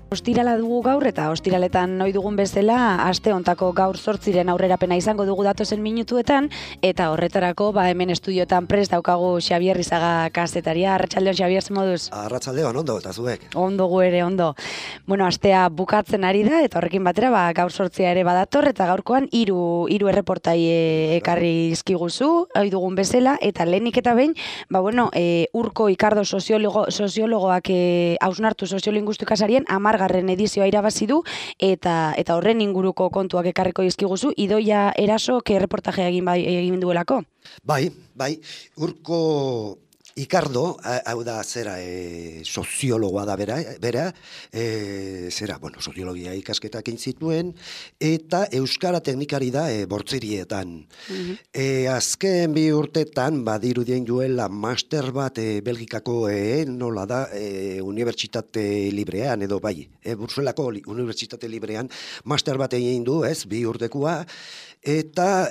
Ostirala dugu gaur eta ostiraletan noi dugun bezala aste hontako gaur 8 aurrerapena izango dugu datozen minutuetan eta horretarako hemen estudiotan prest daukagu Xabier Rizaga kazetaria. Arratsaldeon Xabier, ze moduz? Arratsaldeon, ondo eta zuek. Ondo gu ere, ondo. Bueno, astea bukatzen ari da eta horrekin batera gaur 8 ere badator eta gaurkoan hiru erreportai ekarri dizkiguzu, ohi dugun bezala eta lehenik eta behin, Urko Ikardo soziologoak hausnartu soziolinguistika sarien 10. edizioa irabazi du eta horren inguruko kontuak ekarriko dizkiguzu. Idoia Erasok erreportajea egin duelako. Bai, Urko Ikardo, hau da zera soziologoa da bera, soziologia ikasketak egin zituen, eta euskara teknikari da bortzirietan. Azken 2 urtetan, badirudien duela master bat Belgikako nola da, unibertsitate librean, edo Bruselako unibertsitate librean, master bat egin du, 2 urtekoa, eta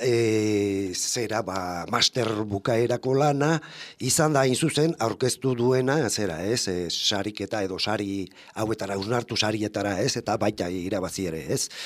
master bukaerako lana izan da zuzen aurkeztu duena sariketa edo sari hauetara hausnartu sarietara eta baita irabazi ere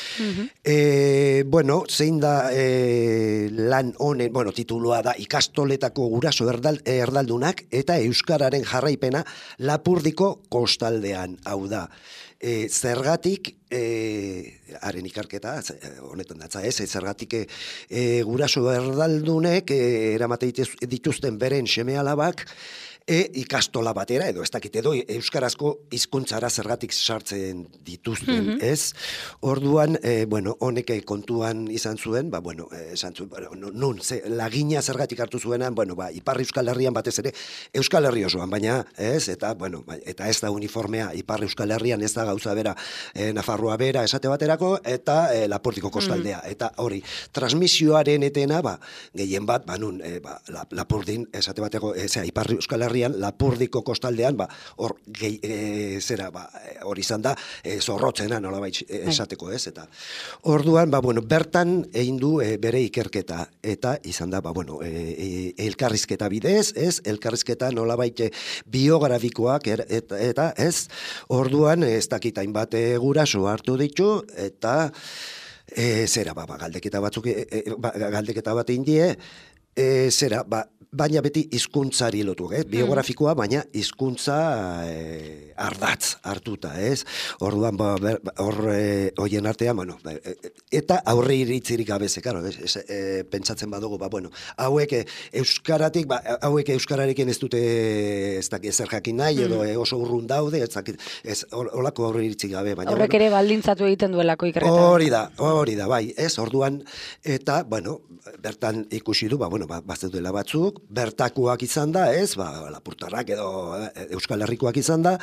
zein da lan honen titulua da ikastoletako guraso erdaldunak eta euskararen jarraipena Lapurdiko kostaldean, hau da zergatik haren ikarketa, honetan datza zergatik guraso erdaldunek eramate dituzten beren seme-alabak ikastola batera, edo ez dakit edo euskarazko hizkuntzara zergatik sartzen dituzten, Orduan, honek kontuan izan zuen, lagina zergatik hartu zuenan, Ipar Euskal Herrian batez ere, Euskal Herri osoan, baina, eta ez da uniformea, Ipar Euskal Herrian ez da gauza bera, Nafarroa bera esate baterako, eta Lapurdiko kostaldea, eta hori, transmisioaren etena, gehien bat, Lapurdin esate bateko, Ipar Euskal Herrian, Lapurdiko kostaldean, hori izan da, zorrotzena nolabait esateko, eta orduan, bertan egin du bere ikerketa, eta izan da, elkarrizketa bidez, elkarrizketa nolabait biografikoak, eta orduan, ez dakitain bat guraso hartu ditu, eta galdeketa bat indie, baina beti hizkuntzari lotu, biografikoa, baina hizkuntza ardatz hartuta, Orduan, horien artean, eta aurre iritzirik gabeze, pentsatzen badugu, hauek euskaratik, hauek euskararekin ez dute zer jakin nahi, edo oso urrun daude, holako aurre iritzik gabe. Horrek ere baldintzatu egiten duelako ikerketa. Hori da, bai, orduan, eta, bertan ikusi du, baztetuela batzuk, bertakoak izan da, Lapurtarrak edo Euskal Herrikoak izan da,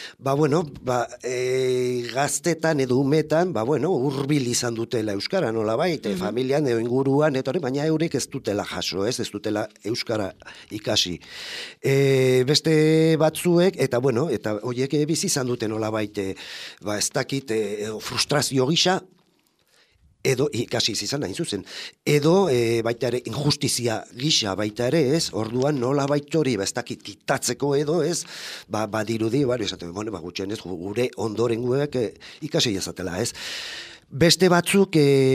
gaztetan edo umetan, hurbil izan dutela euskara, nolabait, familian edo inguruan, baina eurek ez dutela jaso, ez dutela euskara ikasi. Beste batzuek, eta horiek bizi izan dute nolabait, ez dakit, frustrazio gisa, edo ikasi izan hain zuzen, edo baita ere injustizia gisa baita ere, orduan nola baita hori, ez dakit kitatzeko edo, badirudi, gutxienez gure ondorengoek ikasi jazatela, Beste batzuk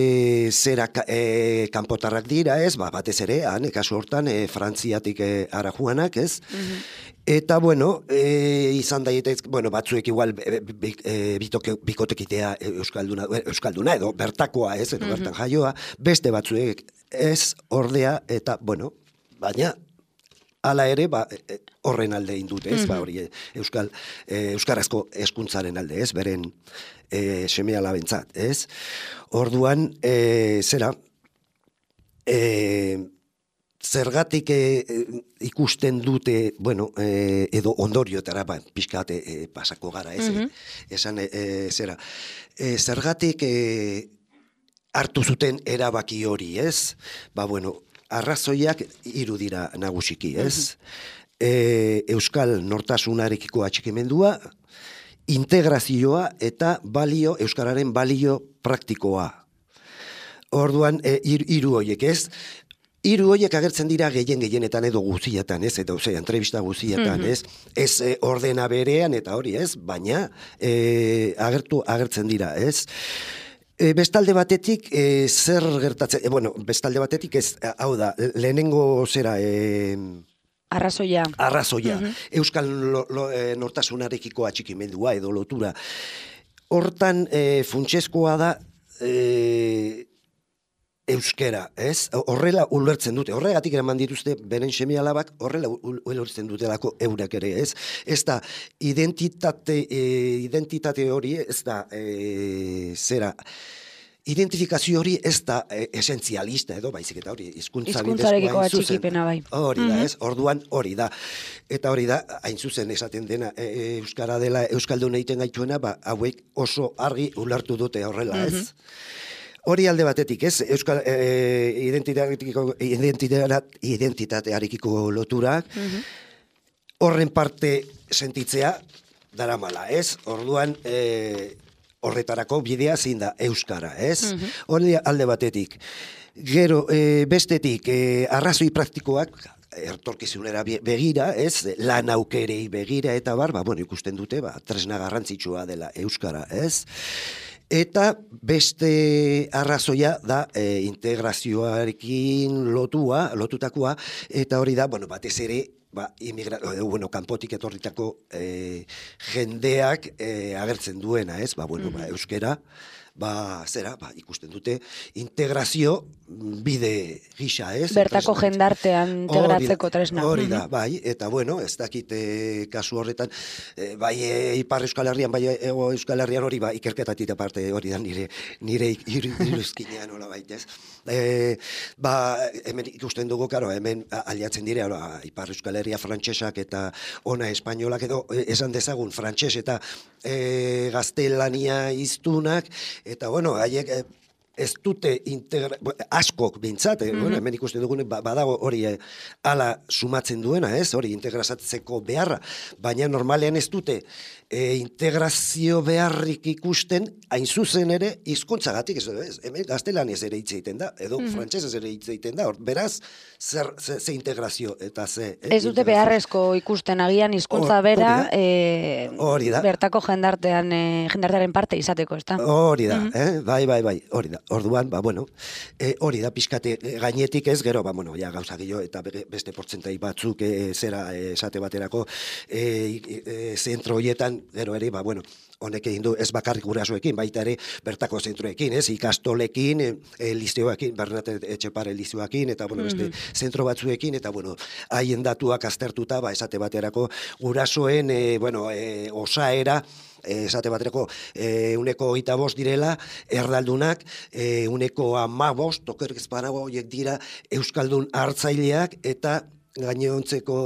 kanpotarrak dira, batez ere, kasu hortan, Frantziatik ara joanak, Eta, izan daitez, batzuek igual bikotekitea euskalduna, edo bertakoa edo bertan jaioa, beste batzuek ordea, eta, baina, hala ere, horren alde indute, hori euskarazko hezkuntzaren alde, beren seme-alabentzat, Orduan, zergatik ikusten dute, edo ondorioetara, pixkat pasako gara, esan, zergatik hartu zuten erabaki hori, arrazoiak 3 dira nagusiki, Euskal nortasunarekiko atxikimendua, integrazioa eta euskararen balio praktikoa. Orduan, 3 horiek Hiru horiek agertzen dira gehienetan edo guzietan, ez, edo entrevista guzietan, ez, ordena berean eta hori, ez, baina agertzen dira, ez. Bestalde batetik, zer gertatzen, bestalde batetik ez, hau da, lehenengo zera, Arrazoia. Euskal nortasunarekiko atxikimendua edo lotura. Hortan funtsezkoa da euskera, ez? Horrela ulertzen dute, horregatik eraman dituzte beren seme-alabak, horrela ulertzen dutelako eurak ere, ez? Ez da, identitate hori, ez da, identifikazio hori ez da esentzialista edo, baizik eta hori, hizkuntzarekiko atxikipena bai. Hori da, ez? Orduan hori da. Eta hori da, hain zuzen esaten dena, euskara dela euskaldun egiten gaituena, hauek oso argi ulertu dute horrela, ez? Hori alde batetik, ez? Euskal identitatearekiko loturak, horren parte sentitzea daramala, ez? Orduan, horretarako bidea zein da euskara, ez? Hori alde batetik. Gero, bestetik, arrazoi praktikoak, ertorkizunera begira, ez? Lan aukerei begira eta bar, ikusten dute, tresna garrantzitsua dela euskara, ez? Eta beste arrazoia da integrazioarekin lotutakoa, eta hori da, batez ere, kanpotik etorritako jendeak agertzen duena, ez? Euskera, ikusten dute integrazio bide gisa, ez? Bertako jendartean integratzeko tresna. Hori da, bai, eta ez dakit kasu horretan, bai Ipar Euskal Herrian, bai Hego Euskal Herrian hori, ikerketatik aparte hori da nire iruzkinean, hola baitez. Hemen ikusten dugu, hemen aliatzen dire, Ipar Euskal Herria frantsesak eta ona espainolak edo esan dezagun frantses eta gaztelania hiztunak, eta haiek ez dute askok bintzat, hemen ikusten dugun badago hori ala sumatzen duena, ez, hori integrazatzeko beharra, baina normalean ez dute integrazio beharrik ikusten, hain zuzen ere, hizkuntzagatik, hemen gaztelaniaz ere hitz egiten da, edo frantsesez ere hitz egiten da, beraz, ze integrazio eta ze... Ez dute beharrezko ikusten agian hizkuntza bera, bertako jendartearen parte izateko, ez da? Hori da, bai, hori da. Orduan, hori da pixkate gainetik ez, gero, gauza gehiago eta beste portzentai batzuk zera esate baterako zentro horietan, gero ere, honek egin du ez bakarrik gurasoekin, baita ere bertako zentroekin, ez, ikastolekin, lizeoekin, Bernat Etxepare lizeoekin, eta beste zentro batzuekin, eta haien datuak aztertuta, esate baterako gurasoen, osaera, esate baterako, uneko 25 direla, erdaldunak, uneko 15, tokerrik ezpanago horiek dira, euskaldun hartzaileak, eta gainontzeko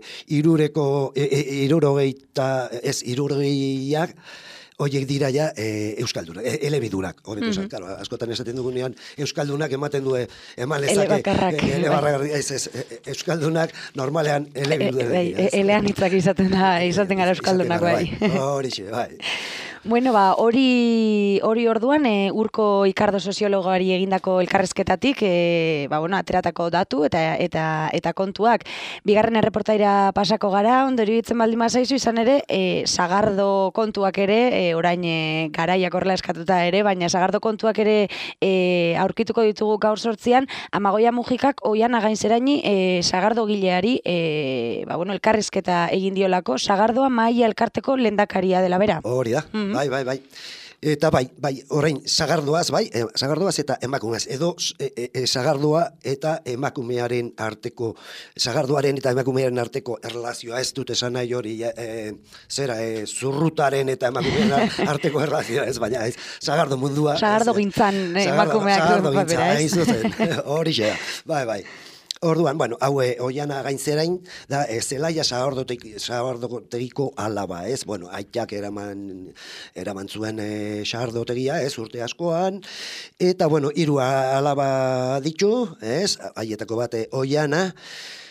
irurogeiak, horiek dira ja euskaldunak, elebidunak, hobetu esan, askotan esaten dugunean, euskaldunak ematen du, eman lezake, euskaldunak normalean elebidunak. Elean hitzak izaten gara euskaldunak, bai. Horixe, bai. Bueno, hori orduan, Urko Ikardo soziologoari egindako elkarrezketatik, ateratako datu eta kontuak. Bigarren erreportaira pasako gara, ondorio hitzen baldin bazaizu izan ere, Sagardo kontuak ere, orain garaiak horrela eskatuta ere, baina Sagardo kontuak ere aurkituko ditugu gaur 8an, Amagoia Mujikak Oiana Gainzeraini Sagardo gileari, elkarrezketa egin diolako, Sagardoa mahaia elkarteko lehendakaria dela bera. Hori da. Bai. Eta orain, sagardoaz eta emakumeaz, edo sagardoa eta emakumearen arteko, sagardoaren eta emakumearen arteko erlazioa ez dut esan nahi hori, zurrutaren eta emakumearen arteko erlazioa ez, baina ez, sagardo mundua. Sagardo gintzan emakumeak. Sagardo gintzan, hori xea, bai. Orduan, hau Oiana Gainzerain da Zelaia sagardotegiko alaba, ez? Aitak eraman zuen sagardotegia, ez? Urte askoan, eta 3 alaba ditu, ez? Haietako bate Oiana,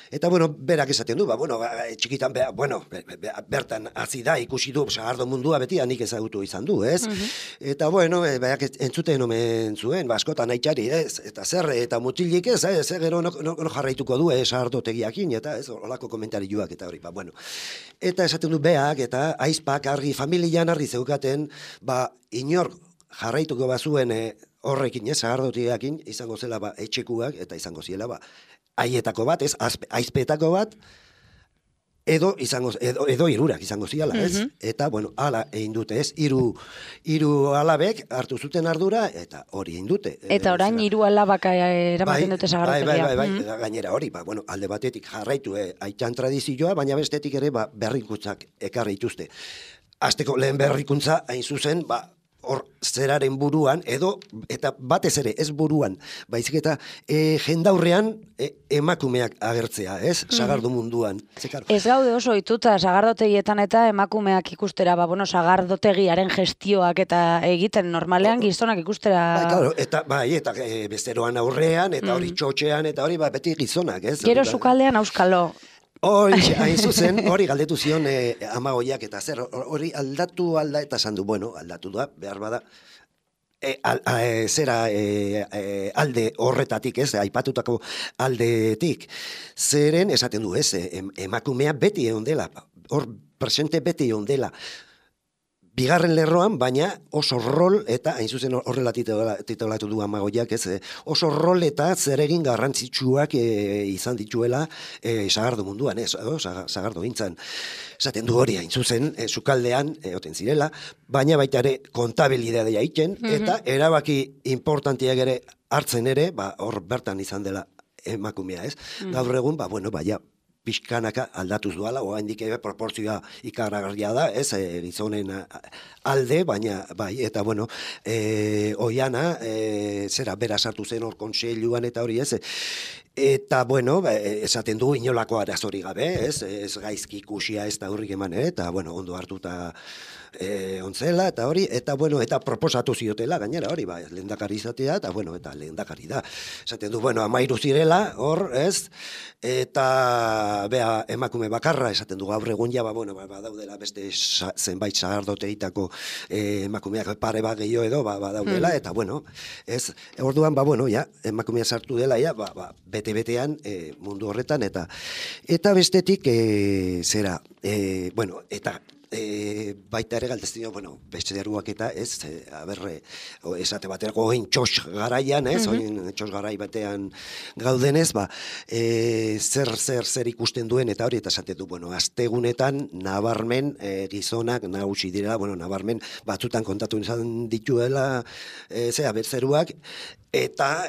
Eta, bueno, berak esaten du, txikitan, bertan hasi da, ikusi du, sagardo mundua beti, nik ezagutu izan du, ez? Eta, bueno, berak entzuten omen zuen, askotan aitari, ez? Eta zer, eta mutilik ez, zer gero no jarraituko du, sagardotegiakin, eta ez, olako komentarioak, eta hori, bueno. Eta esaten du beak, eta aizpak argi, familian argi zeukaten, inor jarraituko bazuen horrekin, sagardotegiakin, izango zela etxekuak, eta izango ziela, haietako bat, ez, aizpetako bat, edo hirurak izango ziala, ez? Eta, bueno, hala egin dute, ez? Hiru alabek hartu zuten ardura, eta hori egin dute. Eta orain hiru alabak eramaten dute sagardotegia. Bai, gainera hori, alde batetik jarraitu aitan tradizioa, baina bestetik ere berrikuntzak ekarri dituzte. Hasteko lehen berrikuntza, hain zuzen, hor zeraren buruan, eta batez ere, ez buruan, baizik eta jendaurrean emakumeak agertzea, ez? Sagardo munduan. Ez gaude oso ituta sagardotegietan eta emakumeak ikustera, sagardotegiaren gestioak eta egiten normalean gizonak ikustera... Eta besteroan aurrean, eta hori txotxean, eta hori beti gizonak, ez? Gero sukaldean auskalo. Hain zuzen, hori galdetu zion amagoiak eta zer, hori aldatu alda eta esan du, aldatu da, behar bada, alde horretatik, ez, aipatutako aldetik, zeren esaten du, ez, emakumea beti egon dela, hor presente beti egon dela, bigarren lerroan, baina oso rol, eta hain zuzen horrela titolatu du amagoiak, ez, oso rol eta zeregin garrantzitsuak izan dituela sagardo munduan, ez, sagardo gintzan. Esaten du hori, hain zuzen, sukaldean, egoten zirela, baina baita ere kontabilidadea egiten, eta erabaki importantiak ere hartzen ere, hor bertan izan dela emakumea, ez. Gaur egun, pixkanaka aldatuz duala, oraindik ere proportzioa ikaragarria da, ez, gizonen alde, baina, eta bueno, oiana, bera sartu zen hor kontseiluan eta hori, ez, eta, bueno, esaten du inolako arazori gabe, ez gaizki ikusia ez da hurrik eman, eta, bueno, ondo hartuta ontzela, eta hori, eta, bueno, eta proposatu ziotela, gainera hori, lehendakari izatea, eta, bueno, eta lehendakari da. Esaten du, bueno, 13 zirela, hor, ez, eta, emakume bakarra, esaten du gaur egun ja, badaudela beste zenbait sagardoteitako emakumeak pare bat gehiago edo, badaudela, eta, bueno, ez, orduan, emakumea sartu dela, bete-betean mundu horretan, eta bestetik, eta baita ere galdeztio, beste deruak eta ez, esate baterako oin txos garaian, ez, oin txos garai batean gaudenez, zer ikusten duen eta hori, eta esate du, astegunetan nabarmen gizonak nagusi direla, nabarmen batzutan kontatu izan dituela, bertzeruak, eta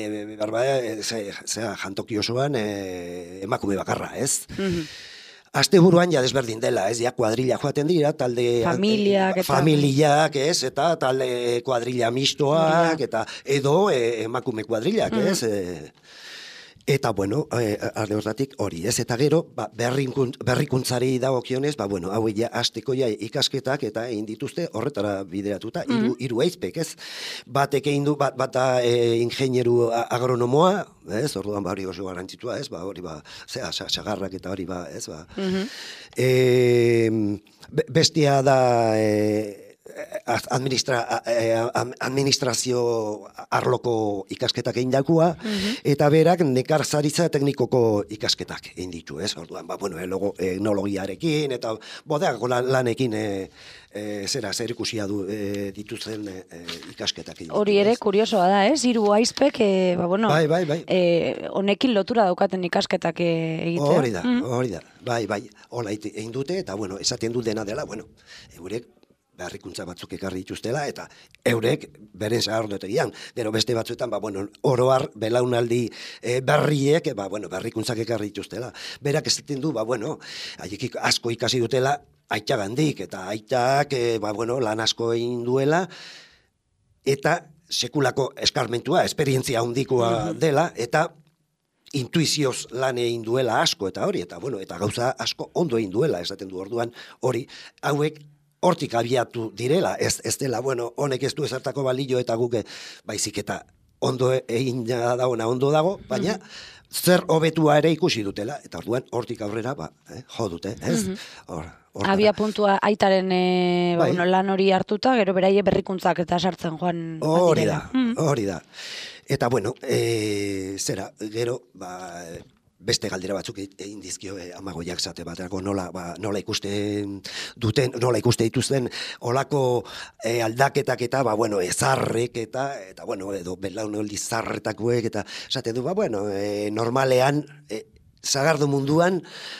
jantoki osoan emakume bakarra, ez? Aste buruan ja desberdin dela, ez, kuadrilla joaten dira, talde... Familiak, ez, eta talde kuadrilla mistoak, eta edo emakume kuadrillak, ez, eta, bueno, alde hortatik hori, ez, eta gero, berrikuntzari dagokionez, hau hasteko ikasketak eta egin dituzte horretara bideratuta, hiru aizpek, ez, batek egin du, bata ingeniero agronomoa, ez, orduan hori oso garrantzitua, ez, hori sagarrak eta hori, ez, bestia da administrazio arloko ikasketak egin dakua, eta berak nekarzaritza teknikoko ikasketak egin ditu, ez? Orduan, etnologiarekin, eta bodeako lanekin zer ikusia dituzen ikasketak egin. Hori ere, kuriosoa da, ez? Hiru aizpek, honekin lotura daukaten ikasketak egitea. Hori da, hola egin dute, eta, esaten du dena dela, eurek berrikuntza batzuk ekarri dituztela, eta eurek beren sagardotegian. Gero beste batzuetan, oroar belaunaldi berriek, berrikuntzak ekarri dituztela. Berak esaten du, haiek asko ikasi dutela aitagandik, eta aitak, lan asko egin duela, eta sekulako eskarmentua, esperientzia handikoa dela, eta intuizioz lan egin duela asko, eta hori, eta gauza asko ondo egin duela, esaten du orduan, hori, hauek hortik abiatu direla, ez dela, honek ez du ezartako balio eta guke, baizik eta ondo egin dagoena ondo dago, baina zer hobetua ere ikusi dutela, eta orduan hortik aurrera jo dute, ez? Abia puntua aitaren lan hori hartuta, gero beraie berrikuntzak eta sartzen joan hori da, hori da. Eta bueno, zera, gero, beste galdera batzuk egin dizkio amagoiak zate baterako nola ikusten duten, nola ikuste dituzten olako aldaketak eta ezarrek eta edo belaunaldi zarretakoek eta esaten du, normalean sagardo munduan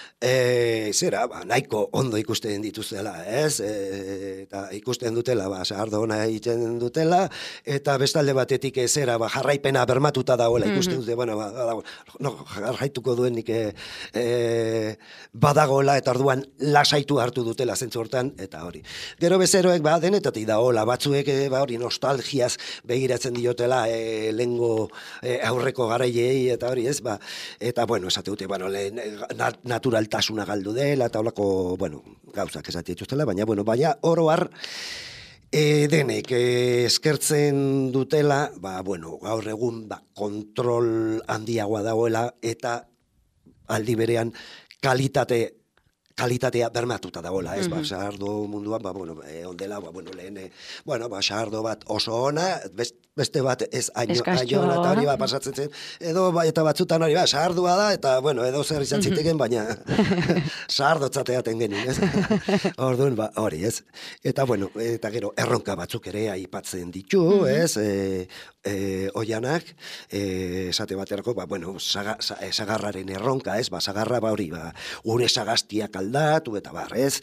nahiko ondo ikusten dituzela, ez? Eta ikusten dutela, sagardo ona egiten dutela, eta bestalde batetik jarraipena bermatuta dagoela, ikusten dute, jarraituko duenik badagoela, eta orduan lasaitu hartu dutela zentzu hortan, eta hori. Gero bezeroek, denetatik dagoela, batzuek hori nostalgiaz begiratzen diotela lehengo aurreko garaiei, eta hori, ez? Eta, esate dute, naturaltasuna galdu dela, eta holako, gauzak esate dituztela, baina oro har, denek eskertzen dutela, gaur egun kontrol handiagoa dagoela, eta aldi berean kalitatea bermatuta dagoela, ez? Sagardo munduan, ondela, lehen, sagardo bat oso ona, beste bat ez aiona, eta hori pasatzen zen, edo eta batzutan hori sagardua da, eta edo zer izan ziteken, baina sagardo txateaten genuen, ez? Orduan, hori, ez? Eta gero, erronka batzuk ere aipatzen ditu, ez? Oianak, esate baterako, sagarraren erronka, ez? Sagarra, hori, gure sagaztiak aldatu, eta ez?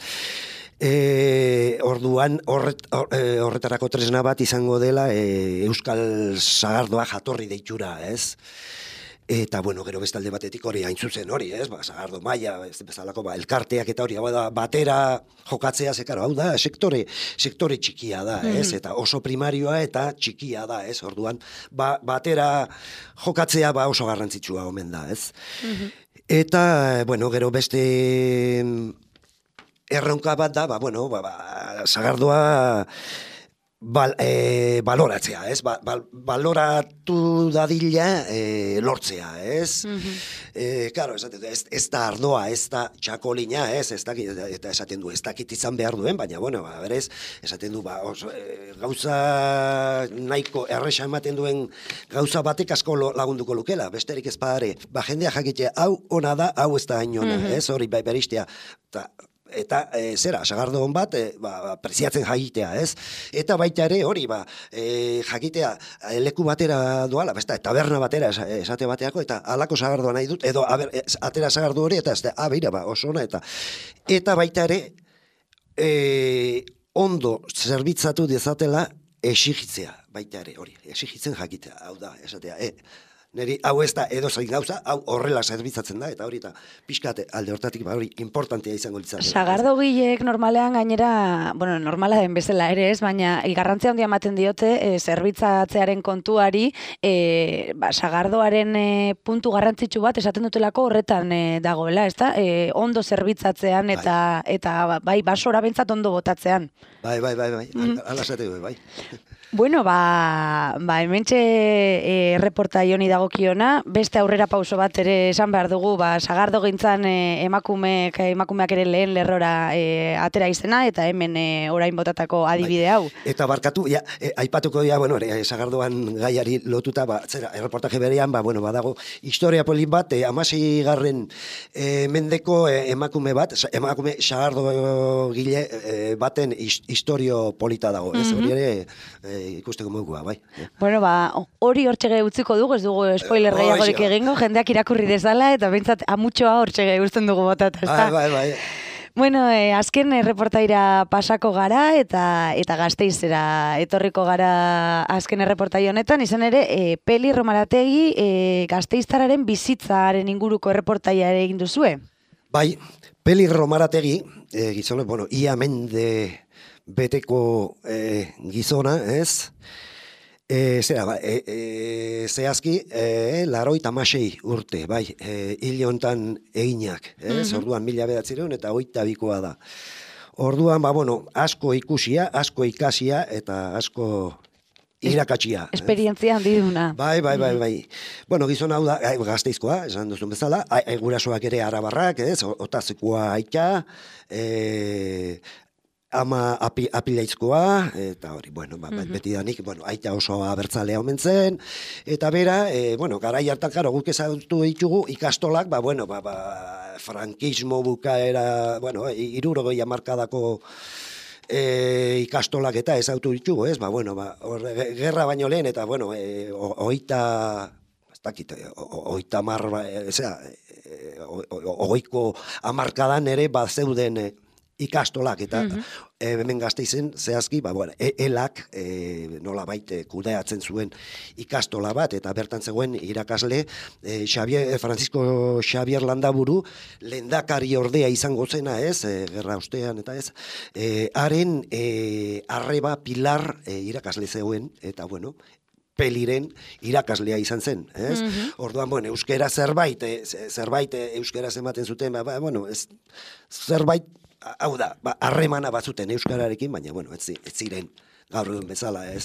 Orduan horretarako tresna bat izango dela Euskal Sagardoa jatorri deitura, ez? Eta, gero bestalde batetik hori hain zuzen hori, ez? Sagardo maila, ez bezalako, elkarteak eta hori, batera jokatzea, hau da, sektore txikia da, ez? Eta oso primarioa eta txikia da, ez? Orduan, batera jokatzea oso garrantzitsua omen da, ez? Eta, gero beste erronka bat da, sagardoa baloratzea, ez? Baloratu dadila lortzea, ez? Claro, ez da ardoa, ez da txakolina, ez? Eta esaten du, ez dakit izan behar duen, baina, berez, esaten du, gauza nahiko erresa ematen duen gauza batek asko lagunduko lukela, besterik ez badare, jendea jakitea, hau ona da, hau ez da hain ona, ez? Hori beristea, eta sagardo hon bat preziatzen jakitea, ez? Eta baita ere hori, jakitea leku batera doala, taberna batera esate bateako, eta alako sagardoa nahi dut, edo atera sagardo hori, eta beira, oso ona, eta baita ere ondo zerbitzatu dezatela exigitzea, baita ere, hori, exigitzen jakitea, hau da, esatea, niri hau ez da edo zain gauza, hau horrela zerbitzatzen da, eta hori eta pixkat alde hortatik hori importantea izango litzateke. Sagardo gileek normalean gainera, normala den bezala ere ez, baina garrantzia handia ematen diote zerbitzatzearen kontuari, sagardoaren puntu garrantzitsu bat esaten dutelako horretan dagoela, ez da? Ondo zerbitzatzean eta basora bentsat ondo botatzean. Bai, ala esate bai. Bueno, hementxe erreportai honi dagokiona, beste aurrera pauso bat ere esan behar dugu, sagardo gintzan emakumeak ere lehen lerrora atera izena, eta hemen orain botatako adibide hau. Eta barkatu, aipatuko dira, sagardoan gaiari lotuta, erreportaje berean, badago, historia polit bat, 16. Mendeko emakume bat, emakume sagardo gile baten historio polita dago, ez hori ere ikusteko mogua, bai. Hori hortxege utziko dugu, ez dugu spoiler gehiagorik egingo, jendeak irakurri dezala, eta bentsat amutxoa hortxege guztien dugu botat, ez da? Bai. Bueno, azken erreportaira pasako gara, eta Gasteizera etorriko gara azken erreportai honetan, izan ere, Peli Romarategi gasteiztararen bizitzaren inguruko erreportaia ere egin duzue? Bai, Peli Romarategi, gizone, ia mende beteko gizona, ez? Zehazki, 86 urte, bai, hil hontan eginak, ez? Orduan 1900 eta 22koa da. Orduan, asko ikusia, asko ikasia, eta asko irakatsia. Esperientzia handiduna. Bai. Bueno, gizon hau da, Gasteizkoa, esan duzun bezala, gurasoak ere arabarrak, ez, Otazikoa aita, ama apilaizkoa, eta hori, bueno, betidanik, bueno, aita oso abertzalea omen zen, eta bera, bueno, garai hartan, karo, guk ezagutu ditugu ikastolak, frankismo bukaera, bueno, 60 hamarkadako ikastolak eta ezagutu ditugu, ez? Gerra baino lehen, eta, bueno, ogoiko hamarkadan ere zeuden ikastolak, eta hemen Gasteizen zehazki, elak nolabait kudeatzen zuen ikastola bat, eta bertan zegoen irakasle Francisco Xavier Landaburu, lehendakari ordea izango zena, ez, gerra ostean, eta ez, haren arreba Pilar irakasle zegoen, eta bueno, Peliren irakaslea izan zen, ez? Orduan, bueno, euskera zerbait euskera ematen zuten, zerbait, hau da, harremana batzuten euskararekin, baina, bueno, ez ziren gaur egun bezala, ez?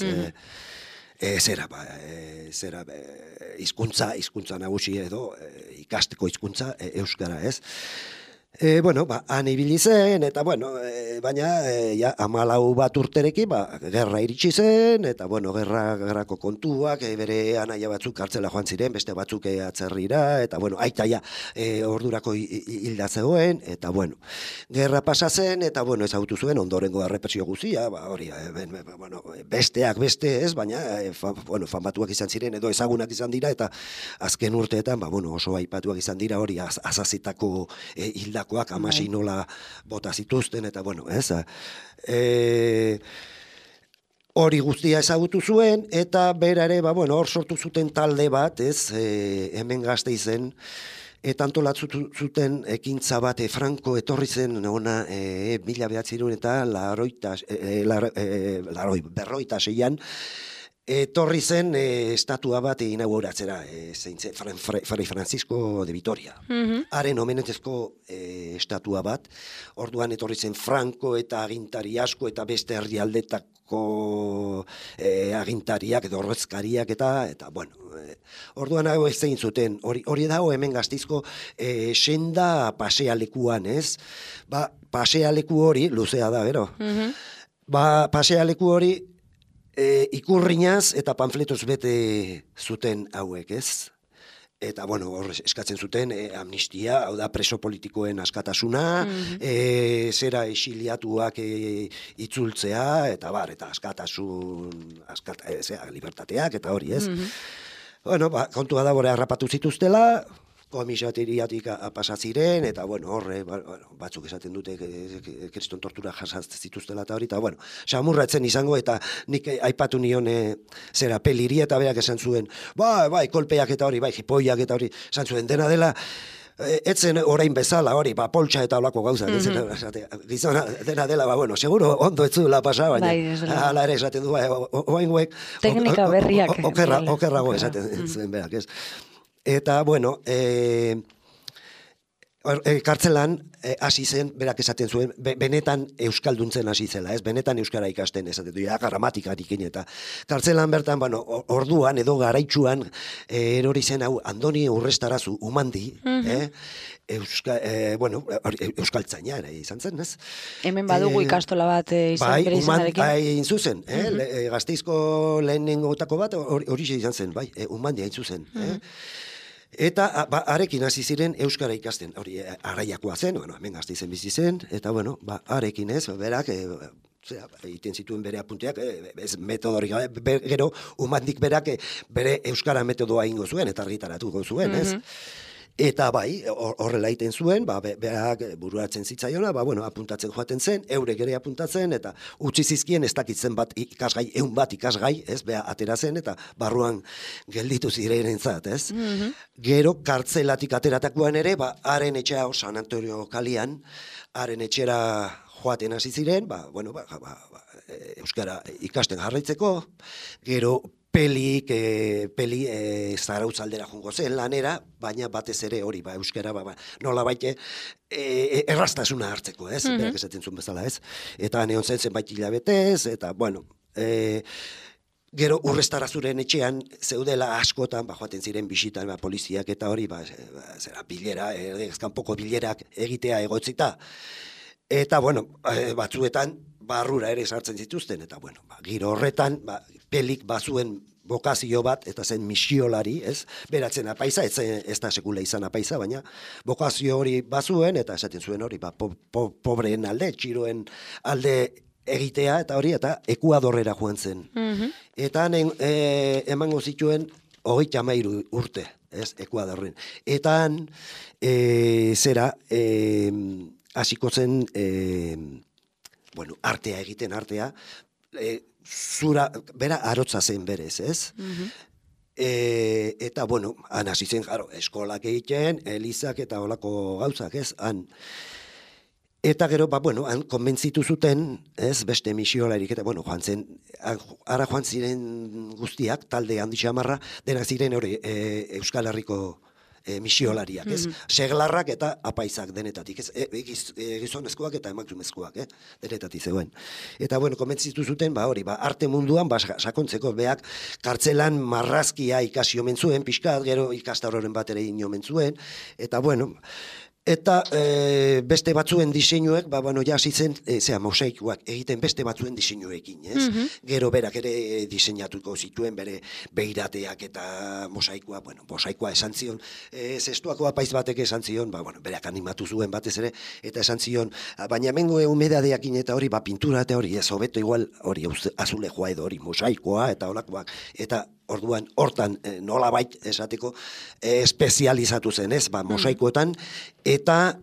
Hizkuntza nagusi edo ikasteko hizkuntza euskara, ez? Han ibili zen, eta, bueno, baina, 14 bat urterekin, gerra iritsi zen, eta, bueno, gerrako kontuak, bere anaia batzuk kartzela joan ziren, beste batzuk atzerrira, eta, bueno, aitaia ordurako hilda zegoen, eta, bueno, gerra pasa zen, eta, bueno, ezagutu zuen, ondorengo errepresio guzia, hori, besteak beste, ez, baina, famatuak izan ziren, edo ezagunak izan dira, eta azken urteetan, oso aipatuak izan dira, hori, azazitako hilda amasi nola bota zituzten, eta bueno, ez? Hori guztia ezagutu zuen, eta bera ere, hor sortu zuten talde bat, ez? Hemen Gasteizen, eta antolatu zuten ekintza bat, Franco etorri zen ona 1900 eta 1946an, etorri zen estatua bat inauguratzera, Fray Francisco de Vitoria. Haren omenezko estatua bat, orduan etorri zen Franco eta agintari asko eta beste herrialdetako agintariak edo ordezkariak eta bueno, orduan hau ez zein zuten, hori dago hemen Gasteizko senda pasealekuan, ez? Pasealeku hori, luzea da, bero? Pasealeku hori ikurrinaz eta panfletoz bete zuten hauek, ez? Eta, bueno, hor eskatzen zuten amnistia, hau da preso politikoen askatasuna, zera exiliatuak itzultzea, eta eta libertateak, eta hori, ez? Bueno, kontua da bore harrapatu zituztela, komisariatik pasatziren, eta, bueno, horre, batzuk esaten dute kriston tortura jasatzen zituztela eta hori, eta, bueno, samurratzen izango, eta nik aipatu nion zera Peliri, eta berak esan zuen, kolpeak eta hori, jipoiak eta hori, esan zuen, dena dela, etzen orain bezala, hori, poltsa eta olako gauza, gizona dena dela, bueno, seguro ondo etzula pasa, baina, hala ere esaten du, oainguek, teknika berriak, okerrago esaten zuen berak, ez? Eta, bueno, kartzelan hasi zen, berak esaten zuen, benetan euskalduntzen hasi zela, ez? Benetan euskara ikasten esaten du, gramatikarekin, eta kartzelan bertan, bueno, orduan edo garaitsuan erori zen hau Andoni Urrestarazu Umandi, euskaltzaina ere izan zen, ez? Hemen badugu ikastola bat izan bere izanarekin. Bai, zuzen, Gasteizko lehenengotako bat hori izan zen, bai, Umandi hain zuzen, Eta arekin hasi ziren euskara ikasten, hori arraiakoa zen, bueno, hemen Gasteizen bizi zen, eta bueno, arekin ez, berak egiten zituen bere apunteak, metodori gabe, gero Umandik berak bere euskara metodoa ingo zuen, eta argitaratuko zuen, ez? Eta bai, horrela egiten zuen, berak bururatzen zitzaiona, apuntatzen joaten zen, eurek ere apuntatzen, eta utzi zizkien ez dakitzen bat ikasgai, bat ikasgai, ez, atera zen, eta barruan gelditu zirenentzat, ez? Gero, kartzelatik ateratakoan ere, haren etxea, San Antonio kalian, haren etxera joaten hasi ziren, euskara ikasten jarraitzeko, gero, Peli Zarautzaldera jungo zen lanera, baina batez ere hori, euskara, nola baite, erraztasuna hartzeko, ez? Berak esaten zuen bezala, ez? Eta neon zen zenbait hilabetez, eta, bueno, Gero Urrestarazuren etxean zeudela askotan, joaten ziren bisitan, poliziak eta hori, zera bilera, kanpoko bilerak egitea egotzita. Eta, bueno, batzuetan barrura ere sartzen zituzten, eta, bueno, giro horretan, pelik bazuen bokazio bat, eta zen misiolari, ez? Beratzen apaiza, ez da sekula izan apaiza, baina bokazio hori bazuen, eta esaten zuen hori, pobreen alde, txiroen alde egitea, eta hori, eta Ekuadorrera joan zen. Eta emango zituen 33 urte, ez? Ekuadorren. Eta zera, hasiko zen, artea egiten, bera arotza zen berez, ez? Eta, han hasi zen, eskolak egiten, elizak eta olako gauzak, ez? Eta gero, han konbentzitu zuten, ez, beste misiolarik, eta, joan ziren guztiak, talde handi xamarra, denak ziren hori Euskal Herriko misiolariak, ez? Seglarrak eta apaizak denetatik, ez? Gizonezkoak eta emakumezkoak, denetatik zegoen. Eta, konbentzitu zuten, arte munduan, sakontzeko beak, kartzelan marrazkia ikasi omen zuen, pixkat, gero ikastaroren bat ere inomen zuen, eta, eta beste batzuen diseinuek, hasi zen, mosaikoak egiten beste batzuen diseinuekin, ez? Gero berak ere diseinatuko zituen, bere beirateak eta mosaikoa, mosaikoa esan zion, zestuako apaiz batek esan zion, berak animatu zuen batez ere, eta esan zion, baina hemengo humedadeakin eta hori, pintura eta hori, ez hobeto igual, hori azulejoa edo hori, mosaikoa eta holakoak, eta orduan, hortan nolabait esateko espezializatu zen, ez, mosaikoetan, eta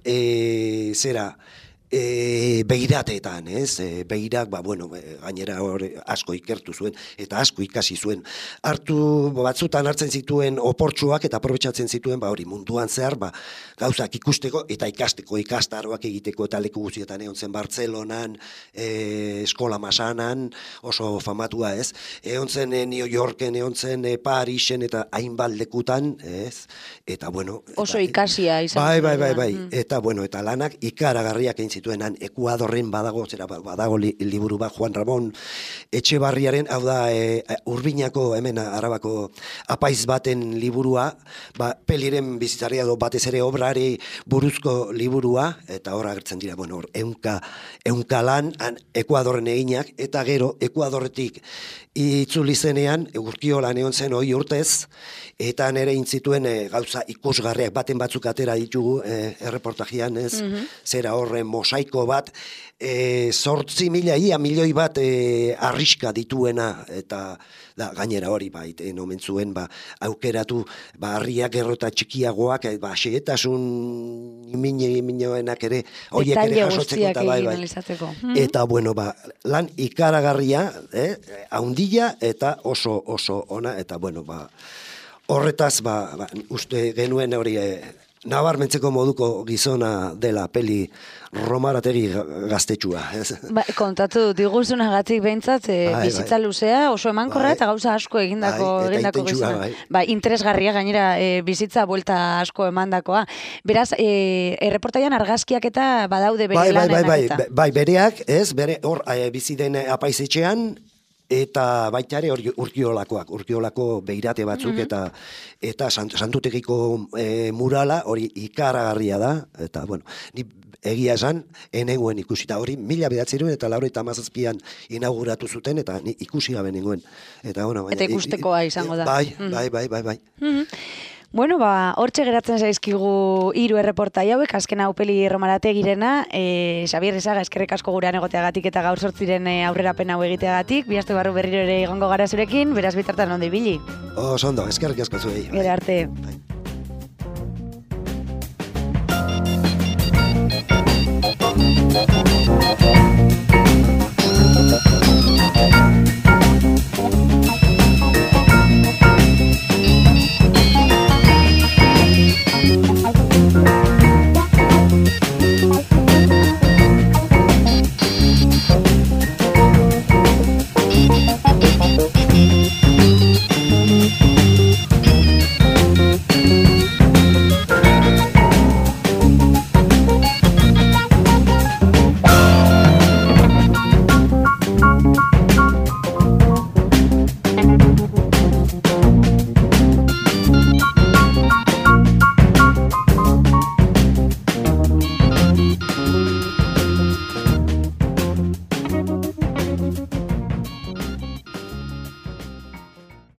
beirateetan, ez, beirak, gainera asko ikertu zuen, eta asko ikasi zuen. Batzutan hartzen zituen oportxuak, eta aprobetxatzen zituen, hori munduan zehar, gauzak ikusteko, eta ikasteko, ikastaroak egiteko, eta leku guztietan egon zen Bartzelonan, Eskola Masanan, oso famatua, ez, egon zen New Yorken, egon zen Parisen, eta hainbat lekutan, ez, eta, oso ikasia izan. Bai, eta, eta lanak ikaragarriak egin zituenan Ekuadorren badago liburu bat Juan Ramon Etxebarriaren, hau da Urbinako, hemen Arabako apaiz baten liburua, peliren bizitzarria do batez ere obrari buruzko liburua, eta hor agertzen dira, ehunka lan Ekuadorren eginak, eta gero Ekuadorretik itzuli zenean, Urkiolan egon zen 20 urtez, eta nire intzituen gauza ikusgarriak baten batzuk atera ditugu erreportajian, ez, zera horren mosaiko bat, 8.000 milioi bat arriska dituena, eta gainera hori omen zuen aukeratu harriak gero eta txikiagoak, xehetasun minoenak ere horiek ere jasotzeko eta lan ikaragarria, haundila eta oso ona, eta horretaz uste genuen hori nabarmentzeko moduko gizona dela peli Romarategi gaztetxua. Kontatu diguzunagatik behintzat, bizitza luzea, oso emankorra eta gauza asko egindako gizona. Interesgarria gainera bizitza buelta asko emandakoa. Beraz, erreportaian argazkiak eta badaude bere lanenak eta. Bereak, hor bizi den apaizetxean, eta baita ere Urkiolako beirate batzuk, eta Santutegiko murala hori ikaragarria da, eta ni egia esan, enengoen ikusita hori, 1997an inauguratu zuten, eta ni ikusi gabe nengoen. Eta ikustekoa izango da. Bai. Hortxe geratzen zaizkigu 3 erreportai hauek, azken hau peli Romarategirena, Xabier Ezaga, eskerrik asko gurean egoteagatik eta gaur 8 aurrerapen hau egiteagatik, bi aste barru berriro ere egongo gara zurekin, beraz bitartan ondo ibili. Ondo, eskerrik asko zuei. Gero arte.